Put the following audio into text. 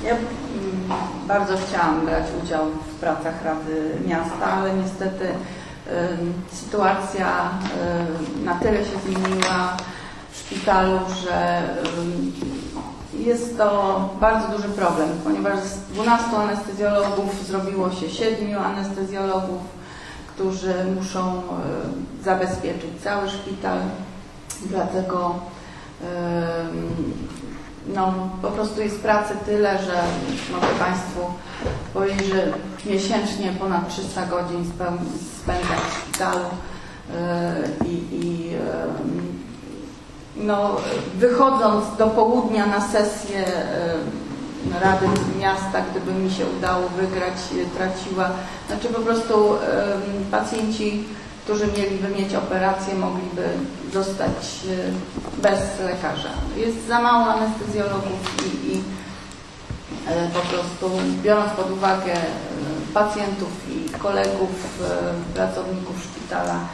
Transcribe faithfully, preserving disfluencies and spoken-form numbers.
Ja mm, bardzo chciałam brać udział w pracach Rady Miasta, ale niestety y, sytuacja y, na tyle się zmieniła w szpitalu, że y, jest to bardzo duży problem, ponieważ z dwunastu anestezjologów zrobiło się siedmiu anestezjologów, którzy muszą y, zabezpieczyć cały szpital. Dlatego y, no, po prostu jest pracy tyle, że mogę Państwu powiedzieć, że miesięcznie ponad trzysta godzin spędzam w szpitalu yy, i yy, no, wychodząc do południa na sesję yy, Rady Miasta, gdyby mi się udało wygrać, yy, traciła, znaczy po prostu yy, pacjenci, którzy mieliby mieć operację, mogliby zostać bez lekarza. Jest za mało anestezjologów i, i po prostu biorąc pod uwagę pacjentów i kolegów, pracowników szpitala,